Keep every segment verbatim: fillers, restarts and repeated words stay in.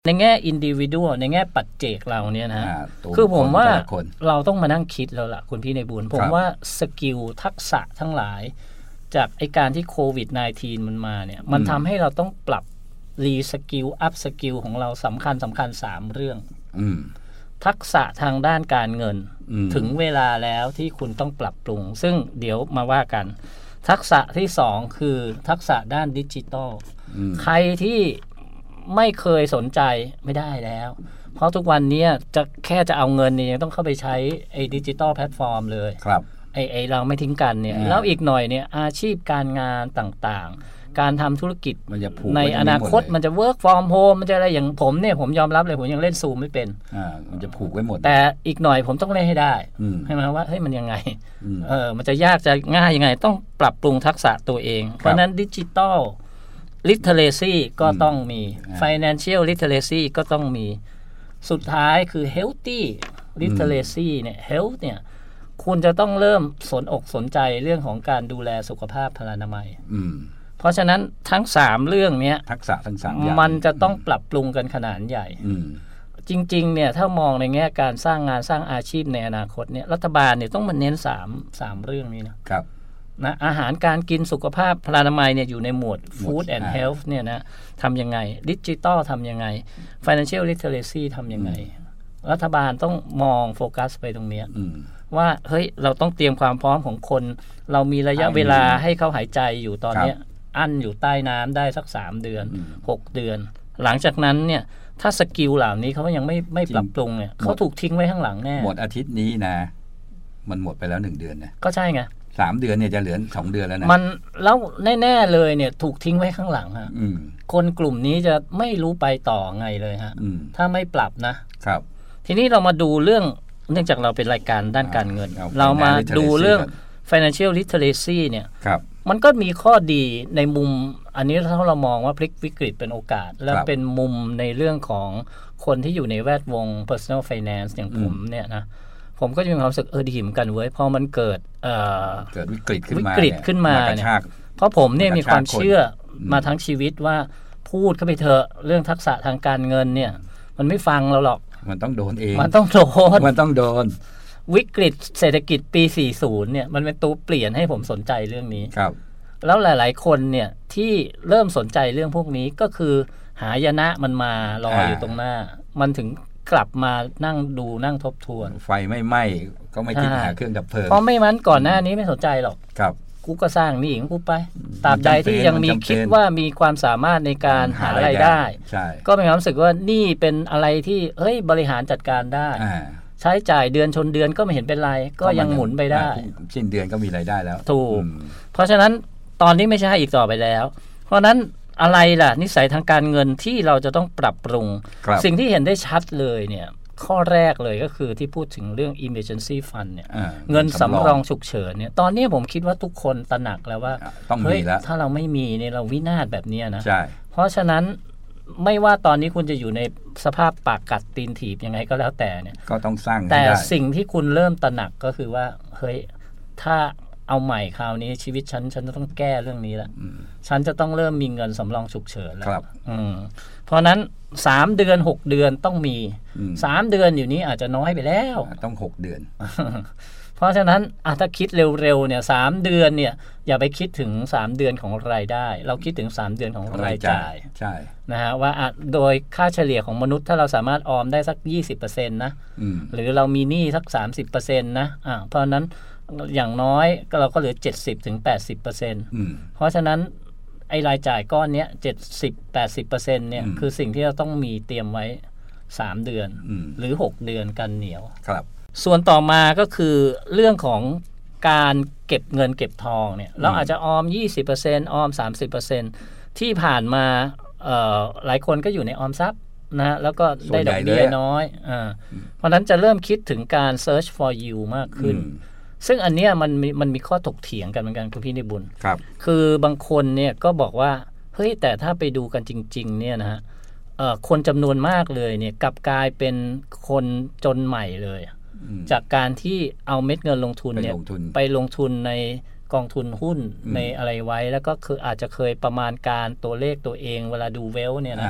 ในแง่อินดิวิวในแง่ปัจเจกเราเนี่ยนะคือผมว่าเราต้องมานั่งคิดแล้วล่ะคุณพี่ในบุญผมว่าสกิลทักษะทั้งหลายจากไอการที่โควิด สิบเก้า มันมาเนี่ยมันทำให้เราต้องปรับรีสกิลอัพสกิลของเราสำคัญสำคัญสามเรื่องทักษะทางด้านการเงินถึงเวลาแล้วที่คุณต้องปรับปรุงซึ่งเดี๋ยวมาว่ากันทักษะที่สองคือทักษะด้านดิจิตอลใครที่ไม่เคยสนใจไม่ได้แล้วเพราะทุกวันนี้จะแค่จะเอาเงินเนี่ยยังต้องเข้าไปใช้ไอ้ดิจิตอลแพลตฟอร์มเลยครับไอ้ไอ้เราไม่ทิ้งกันเนี่ยแล้วอีกหน่อยเนี่ยอาชีพการงานต่างๆการทำธุรกิจในอนาคตมันจะ work from home มันจะอะไรอย่างผมเนี่ยผมยอมรับเลยผมยังเล่นซูมไม่เป็นอ่ามันจะผูกไว้หมดแต่อีกหน่อยผมต้องเล่นให้ได้ให้มันว่าเฮ้ยมันยังไงเออมันจะยากจะง่ายยังไงต้องปรับปรุงทักษะตัวเองเพราะนั้นดิจิตอลliteracy ก็ต้องมี financial literacy ก็ต้องมีสุดท้ายคือ healthy literacy เนี่ย health เนี่ยคุณจะต้องเริ่มสนอกสนใจเรื่องของการดูแลสุขภาพพลานามัยเพราะฉะนั้นทั้งสามเรื่องนี้ทักษะทั้งสามอย่างมันจะต้องปรับปรุงกันขนาดใหญ่จริงๆเนี่ยถ้ามองในแง่การสร้างงานสร้างอาชีพในอนาคตเนี่ยรัฐบาลเนี่ยต้องมาเน้นสามสามเรื่องนี้นะครับนะอาหารการกินสุขภาพพลานามัยเนี่ยอยู่ในหมวด Food and Health เนี่ยนะทำยังไงดิจิตอลทำยังไง Financial Literacy ทำยังไงรัฐบาลต้องมองโฟกัสไปตรงนี้ว่าเฮ้ยเราต้องเตรียมความพร้อมของคนเรามีระยะเวลาให้เขาหายใจอยู่ตอนนี้อั้นอยู่ใต้น้ำได้สักสามเดือนหกเดือนหลังจากนั้นเนี่ยถ้าสกิลเหล่านี้เขายังไม่ไม่ปรับปรุงเนี่ยเขาถูกทิ้งไว้ข้างหลังแน่หมดอาทิตย์นี้นะมันหมดไปแล้วหนึ่งเดือนนะก็ใช่ไงสามเดือนเนี่ยจะเหลือสองเดือนแล้วนะมันแล้วแน่ๆเลยเนี่ยถูกทิ้งไว้ข้างหลังฮะคนกลุ่มนี้จะไม่รู้ไปต่อไงเลยฮะถ้าไม่ปรับนะครับทีนี้เรามาดูเรื่องเนื่องจากเราเป็นรายการด้านการเงินเรามาดูเรื่อง financial literacy เนี่ยมันก็มีข้อดีในมุมอันนี้ถ้าเรามองว่าพลิกวิกฤตเป็นโอกาสแล้วเป็นมุมในเรื่องของคนที่อยู่ในแวดวง personal finance อย่างผมเนี่ยนะผมก็จะมีความรู้สึกเออดีเหมือนกันเว้ยพอมันเกิดเอ่อเกิดวิกฤตขึ้นมาวิกฤตขึ้นมาเนี่ยเพราะผมเนี่ยมีความเชื่อมาทั้งชีวิตว่าพูดเข้าไปเถอะเรื่องทักษะทางการเงินเนี่ยมันไม่ฟังเราหรอกมันต้องโดนเองมันต้องโดนมันต้องโดนวิกฤตเศรษฐกิจปีสี่สิบเนี่ยมันเป็นตัวเปลี่ยนให้ผมสนใจเรื่องนี้ครับแล้วหลายๆคนเนี่ยที่เริ่มสนใจเรื่องพวกนี้ก็คือหายนะมันมารออยู่ตรงหน้ามันถึงกลับมานั่งดูนั่งทบทวนไฟไม่ไหม้ก็ไม่คิดหาเครื่องดับเพลิงเพราะไม่งั้นก่อนหน้านี้ไม่สนใจหรอกครับกูก็สร้างนี่ของกูไปตราบใดที่ยังมีคิดว่ามีความสามารถในการหารายได้ก็มีความรู้สึกว่านี่เป็นอะไรที่เฮ้ยบริหารจัดการได้ใช้จ่ายเดือนชนเดือนก็ไม่เห็นเป็นไรก็ยังหมุนไปได้สิ้นเดือนก็มีรายได้แล้วถูกเพราะฉะนั้นตอนนี้ไม่ใช่อีกต่อไปแล้วเพราะนั้นอะไรล่ะนิสัยทางการเงินที่เราจะต้องปรับปรุงสิ่งที่เห็นได้ชัดเลยเนี่ยข้อแรกเลยก็คือที่พูดถึงเรื่อง emergency fund เนี่ยเงินสำรองฉุกเฉินเนี่ยตอนนี้ผมคิดว่าทุกคนตระหนักแล้วว่าเฮ้ยถ้าเราไม่มีเนี่ยเราวินาศแบบนี้นะเพราะฉะนั้นไม่ว่าตอนนี้คุณจะอยู่ในสภาพปากกัดตีนถีบยังไงก็แล้วแต่เนี่ยก็ต้องสร้างแต่สิ่งที่คุณเริ่มตระหนักก็คือว่าเฮ้ยถ้าเอาใหม่คราวนี้ชีวิตฉันฉันจะต้องแก้เรื่องนี้แล้วฉันจะต้องเริ่มมีเงินสำรองฉุกเฉินแล้วเพราะนั้นสามเดือนหกเดือนต้องมีสามเดือนอยู่นี้อาจจะน้อยไปแล้วต้องหกเดือนเพราะฉะนั้นถ้าคิดเร็วๆเนี่ยสามเดือนเนี่ยอย่าไปคิดถึงสามเดือนของรายได้เราคิดถึงสามเดือนของรายจ่ายใช่นะฮะว่าโดยค่าเฉลี่ยของมนุษย์ถ้าเราสามารถออมได้สัก ยี่สิบเปอร์เซ็นต์ นะหรือเรามีหนี้สัก สามสิบเปอร์เซ็นต์ นะอ่าเพราะนั้นอย่างน้อยก็เราก็เหลือ เจ็ดสิบถึงแปดสิบเปอร์เซ็นต์ เพราะฉะนั้นไอ้รายจ่ายก้อนเนี้ย เจ็ดสิบ แปดสิบเปอร์เซ็นต์ เนี่ยคือสิ่งที่เราต้องมีเตรียมไว้สามเดือนหรือหกเดือนกันเหนียวครับส่วนต่อมาก็คือเรื่องของการเก็บเงินเก็บทองเนี่ยเราอาจจะออม ยี่สิบเปอร์เซ็นต์ ออม สามสิบเปอร์เซ็นต์ ที่ผ่านมาเอ่อหลายคนก็อยู่ในออมทรัพย์นะแล้วก็ได้ดอกเบี้ยน้อยอ่าเพราะนั้นจะเริ่มคิดถึงการ search for yield มากขึ้นซึ่งอันเนี้ยมันมีมันมีข้อถกเถียงกันเหมือนกันคุณพี่นิบุญครับคือบางคนเนี่ยก็บอกว่าเฮ้ยแต่ถ้าไปดูกันจริงๆเนี่ยนะฮะเอ่อคนจำนวนมากเลยเนี่ยกลับกลายเป็นคนจนใหม่เลยจากการที่เอาเม็ดเงินลงทุนเนี่ยไปลงทุนในกองทุนหุ้นในอะไรไว้แล้วก็คืออาจจะเคยประมาณการตัวเลขตัวเองเวลาดูเวลเนี่ยนะ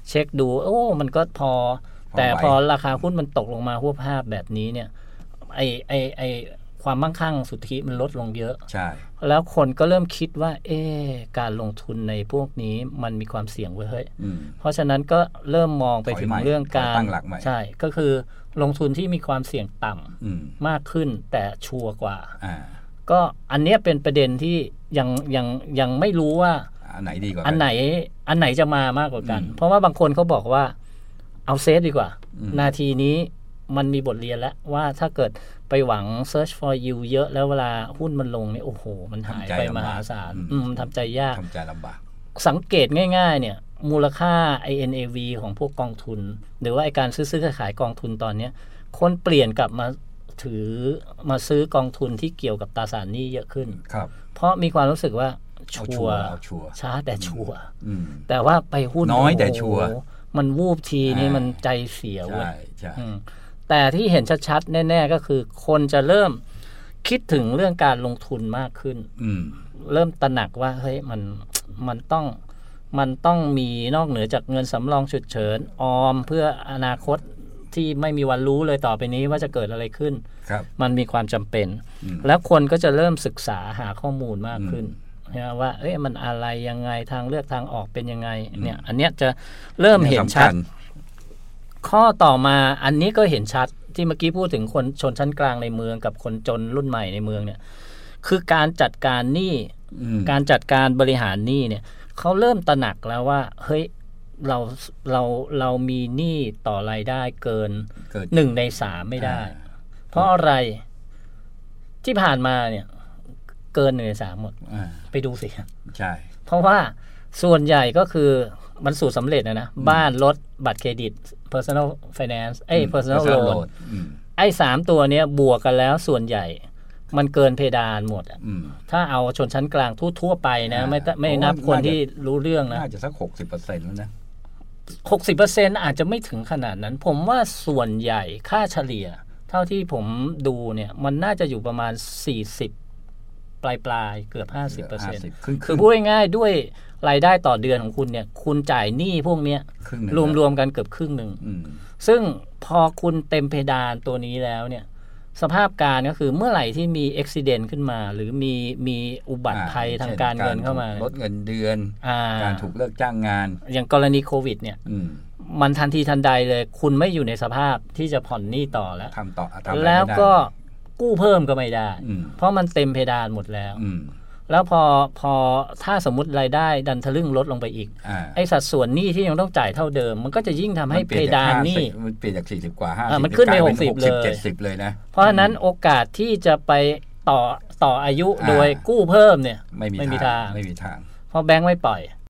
เช็คดูโอ้มันก็พอแต่พอราคาหุ้นมันตกลงมาหัวภาพแบบนี้เนี่ยไอไอไอความมั่งคั่งสุทธิมันลดลงเยอะใช่แล้วคนก็เริ่มคิดว่าเอ๊ะการลงทุนในพวกนี้มันมีความเสี่ยงเว้ยเฮ้ยเพราะฉะนั้นก็เริ่มมองไปถึงเรื่องการใช่ก็คือลงทุนที่มีความเสี่ยงต่ำมากขึ้นแต่ชัวร์กว่าก็อันนี้เป็นประเด็นที่ยังยังยังไม่รู้ว่าอันไหนดีกว่าอันไหนอันไหนจะมามากกว่ากันเพราะว่าบางคนเขาบอกว่าเอาเซฟดีกว่านาทีนี้มันมีบทเรียนแล้วว่าถ้าเกิดไปหวัง search for you เยอะแล้วเวลาหุ้นมันลงเนี่ยโอ้โหมันหายไปมหาศาลทำใจยากทำใจลำบากสังเกตง่ายๆเนี่ยมูลค่า ไอ เอ็น เอ วี ของพวกกองทุนหรือว่าไอการซื้อซื้อขายกองทุนตอนนี้คนเปลี่ยนกลับมาถือมาซื้อกองทุนที่เกี่ยวกับตราสารหนี้เยอะขึ้นเพราะมีความรู้สึกว่าชัวร์ช้าแต่ชัวร์แต่ว่าไปหุ้นน้อยแต่ชัวร์มันวูบทีนี่มันใจเสียเว้ยแต่ที่เห็นชัดๆแน่ๆก็คือคนจะเริ่มคิดถึงเรื่องการลงทุนมากขึ้นเริ่มตระหนักว่าเฮ้ยมันมันต้องมันต้องมีนอกเหนือจากเงินสำรองฉุกเฉินออมเพื่ออนาคตที่ไม่มีวันรู้เลยต่อไปนี้ว่าจะเกิดอะไรขึ้นมันมีความจำเป็นแล้วคนก็จะเริ่มศึกษาหาข้อมูลมากขึ้นนะว่าเอ้ยมันอะไรยังไงทางเลือกทางออกเป็นยังไงเนี่ยอันเนี้ยจะเริ่มเห็นชัดข้อต่อมาอันนี้ก็เห็นชัดที่เมื่อกี้พูดถึงคนชนชั้นกลางในเมืองกับคนจนรุ่นใหม่ในเมืองเนี่ยคือการจัดการหนี้การจัดการบริหารหนี้เนี่ยเขาเริ่มตระหนักแล้วว่าเฮ้ยเราเราเรามีหนี้ต่อรายได้เกินหนึ่งในสามไม่ได้เพราะอะไรที่ผ่านมาเนี่ยเกินหนึ่งในสามหมดไปดูสิใช่เพราะว่าส่วนใหญ่ก็คือมันสูตรสำเร็จนะนะบ้านรถบัตรเครดิต personal finance เอ้ย personal loan ไอ้สามตัวเนี้ยบวกกันแล้วส่วนใหญ่มันเกินเพดานหมดอ่ะถ้าเอาชนชั้นกลางทั่วๆไปนะไม่ไม่นับคนที่รู้เรื่องนะน่าจะสัก หกสิบเปอร์เซ็นต์ แล้วนะหกสิบเปอร์เซ็นต์ อาจจะไม่ถึงขนาดนั้นผมว่าส่วนใหญ่ค่าเฉลี่ยเท่าที่ผมดูเนี่ยมันน่าจะอยู่ประมาณสี่สิบปลายๆเกือบ ห้าสิบเปอร์เซ็นต์ คือพูดง่ายๆด้วยรายได้ต่อเดือนของคุณเนี่ยคุณจ่ายหนี้พวกเนี้ยรวมๆกันเกือบครึ่งหนึ่งซึ่งพอคุณเต็มเพดานตัวนี้แล้วเนี่ยสภาพการก็คือเมื่อไหร่ที่มีอุบัติเหตุขึ้นมาหรือมีมีอุบัติภัยทางการเงินเข้ามาลดเงินเดือนการถูกเลิกจ้างงานอย่างกรณีโควิดเนี่ยมันทันทีทันใดเลยคุณไม่อยู่ในสภาพที่จะผ่อนหนี้ต่อแล้วทำต่อแล้วก็กู้เพิ่มก็ไม่ได้เพราะมันเต็มเพดานหมดแล้วแล้วพอพอถ้าสมมุติรายได้ดันทะลึ่งลดลงไปอีกไอ้สัดส่วนหนี้ที่ยังต้องจ่ายเท่าเดิมมันก็จะยิ่งทำให้เพดานหนี้มันเปลี่ยนจากสี่สิบกว่าห้าสิบมันขึ้นไปหกสิบเลยเจ็ดสิบเลยนะเพราะฉะนั้นโอกาสที่จะไปต่อต่ออายุโดยกู้เพิ่มเนี่ยไม่มีทางไม่มีทางเพราะแบงค์ไม่ปล่อย